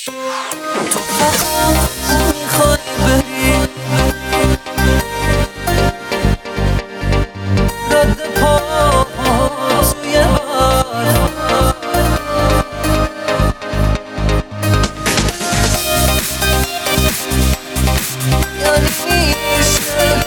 تو فقط میخوای بری رد پا توی برف، یعنی میشه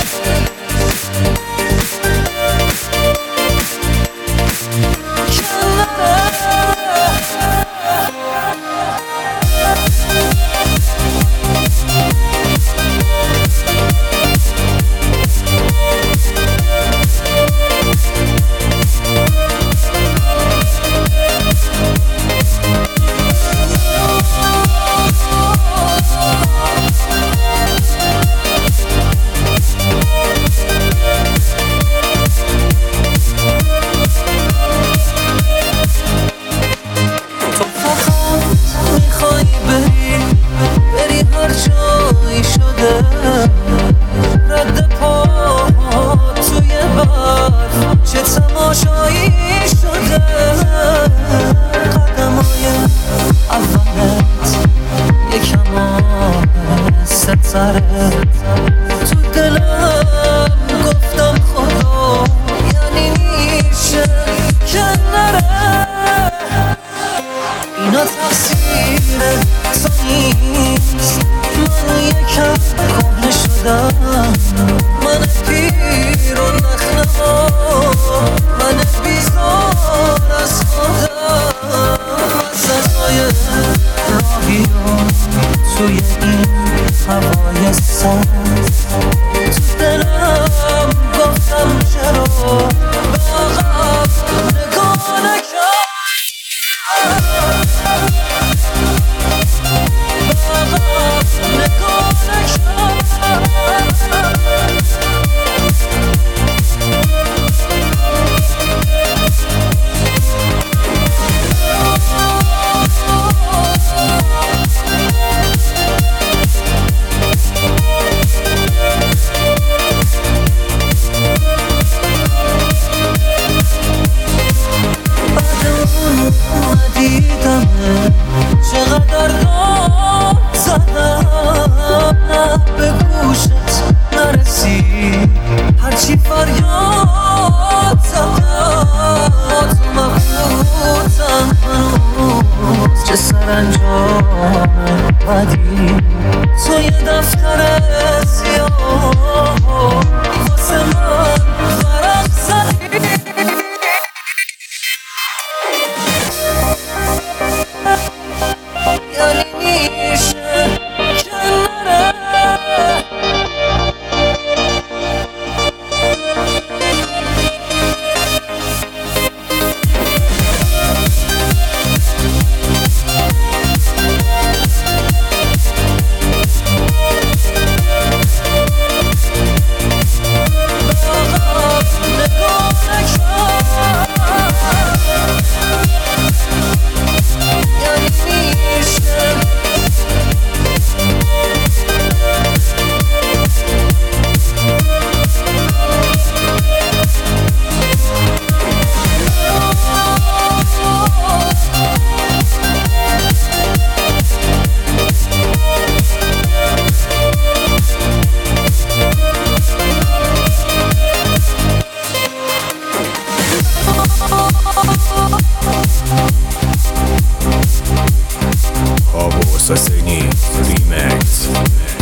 رد پا توی برف، چه تماشایی شده قدمای اولت، یکم آهسته تره تو دلم گفتم خدا یعنی میشه که نره، اینا تقصیر تو نیست، من یکم کهنه شدم، من پیر و نخنما، من بیزار از خودم، مزدهای راهی و توی این هوای سرد، تو دلم گفتم چرا به عقب نگاه نکرد، چقدر داد زدم نه به گوشت نرسید، هرچی فریاد زدم تو مبهوتم هنوز، چه سرانجام بدی توی دفتر سیاه واسه من ورق زدی، یعنی میشه که نره Saseni Remix